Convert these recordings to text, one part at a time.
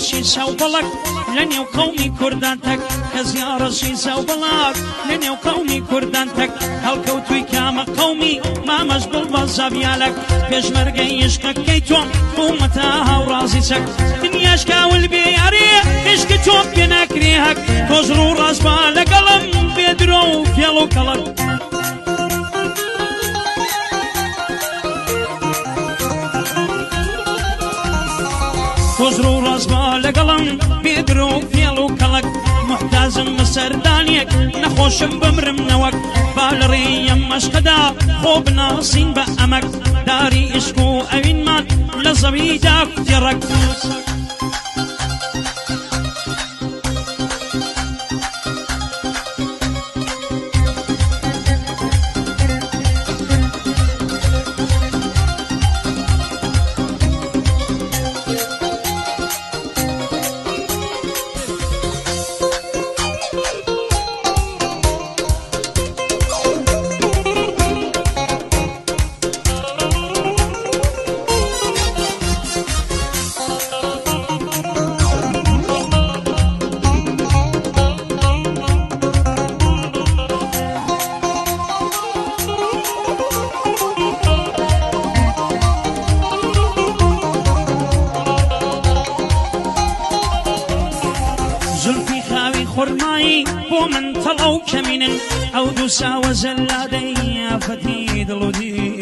زیارەشی سەوبڵک لە نێو قەومی کوردان تەک کە زیارەشی سەوبڵک لە نێو قەومی کوردان تەک هەڵکەوتووی کامە قەومی مامەش بڵ بە زەڤیالەک پێشمەرگەی عشقەکەی تۆم بوومەتە هاوڕازی چەک دنیاش کاول بێ یاریە عشقی تۆم پێ ناکرێ هەک تۆش ڕوو ڕاست بە لەگەڵم بێدرۆ و فێڵ و کەڵک وزرو رازما لقلم بيدرو فيلو كلك محتازم مسردانيك نخوشم بمرم نوك بالري مشقدا خوب ناصين بأمك داري اشكو اوين مات لزبيدك ترك خرماي ومن طلعوا كمين أو دوسا وزلادي فتي دلودين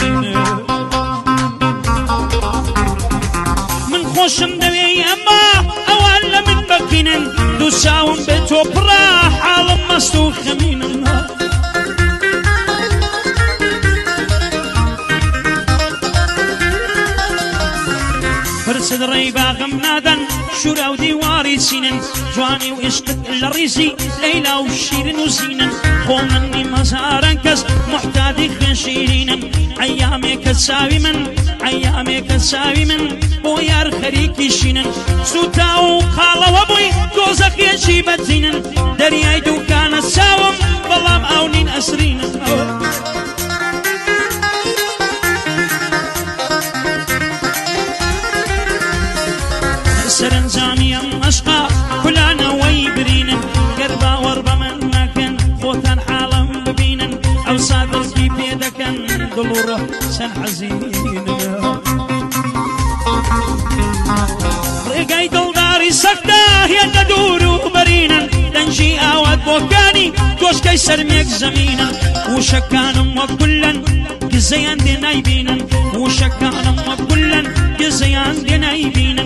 من خوشم دوي أما أولا من بكين دوسا ومبتو براح عالم مستو خمين فرسد ريبا غمنادا شورا وديواري سينن جواني وعشقت الريسي ليلى وشيرين وزينن خومني مزارا كس محتاجي خنشيرين ايامك تساوي من بويار خريكي شينن سوتا وقالا وابوي دوزخ يشي بتزينن درياي دوكان الساوم بلام اونين اسرينن سرنجامي أشقى كلنا ويبرين قربا وربا من مكان خوتان حالم ببينن أو صادر في بيدك دلوره سن حزين رقاي دلداري سكتا هي ندور برينا تنجي أواد بوكاني توش كيسر ميك زمينا وشكان وكلا كزيان دينا يبينا وشكان وكلا كزيان دينا يبينا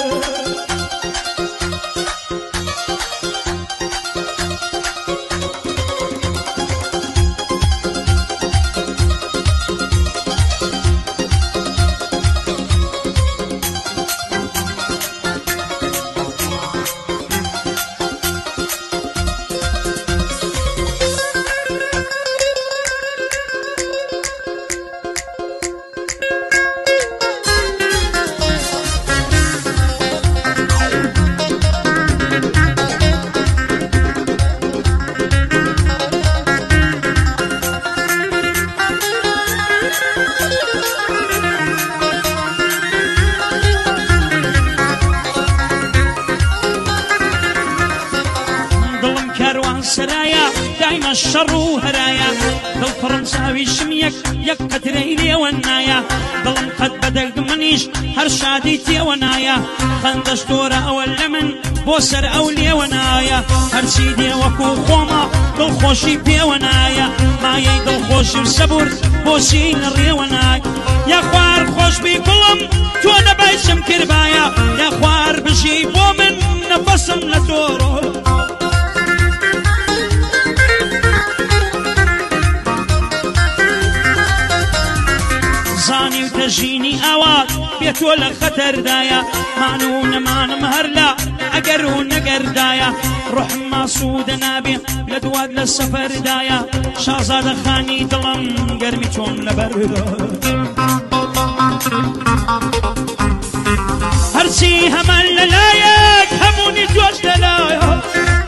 سرايا دايما الشر وهرايا ضل فرنساوي شميك يك قتريلي ونايا ضل قد بدل منيش هرشاديتي ونايا خندش دورة أول من بوسر أولي ونايا هرسيدي وكو خوما ضل خوشي بي ونايا ما يضل خوشي وسبور بوسين الري ونايا يا خوار خوش بي كلهم تونا بايشم كربايا يا خوار بشي بومن نفسم لتورو زاني وتجيني أواد بيت ولا خطر دايا معنون ما نمهرلا أقر ونقر دايا روح ما سود نابي لدواد للسفر دايا شازاد خاني دلم قرمي توم لبردا هرسي همال للايك هموني جوش دلايا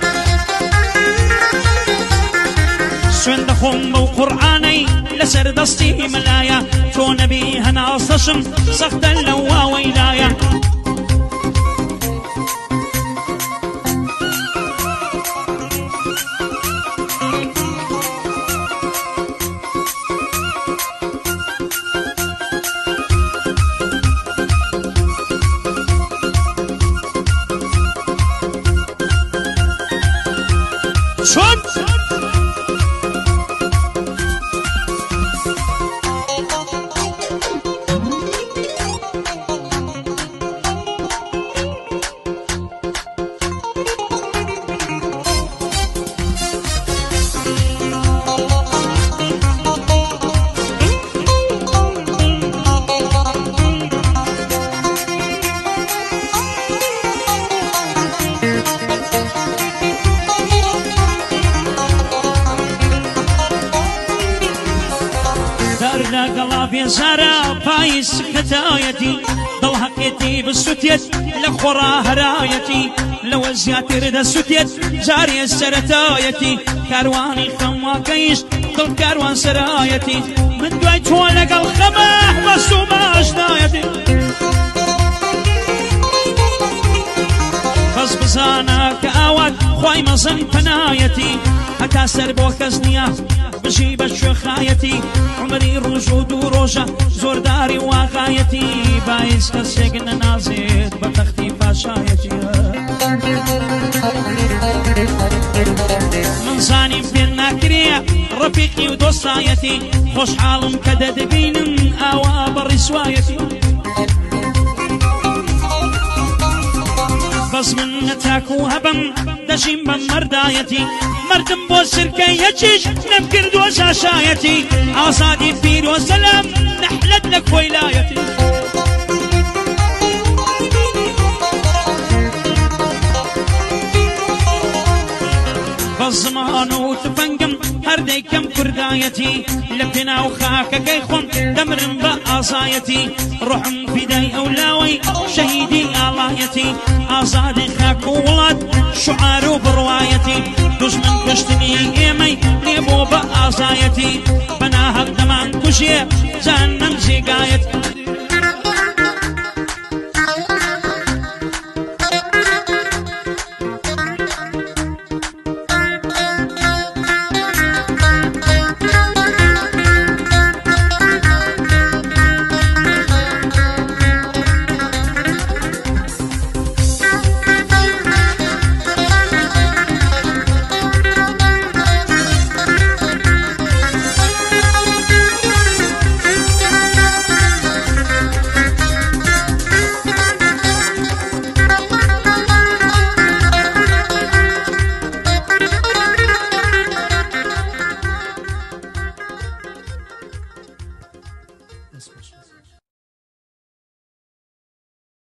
سوين دخوم وقرآني لسر دستي ملايا تو نبي هنا أصشم سخت اللوا ويلايا شون قلا بيزارا بايس كتايتي ضل حقيتي بالسوتيت لخورا هرايتي لو زياتر دا سوتيت جاري السرتايتي كارواني خما كيش ضل كاروان سرايتي من دويت ولق الخمح بس وما اشنايتي بس بزانا كاوات خواي مزن فنايتي حتى سربو كزنيا بجي بشخايتي عمري رجود وروجة زورداري وغايتي بايس كسجن نازيد بتختي فاشايتي من زاني بينا كريا رفيقي ودوسايتي خوش حالم كدد بينم اوا برسوايتي بس من نتاكو هبم دجيم بمردايتي مردم بو سركيتيش نمكر دوزا شايتي عصادي فير وسلام نحلت لك ولايتي بالزمان وتفنقم هردي كم كردايتي لبنا وخاك كيخون دمرم بأصايتي روحم فداي أولاوي شهيدي آلايتي آزادي خاك وولاد شعار وبروايتي دوش من كشتني إيمي ليبو بأصايتي بناها دمان كشيه جهنم زيقايتي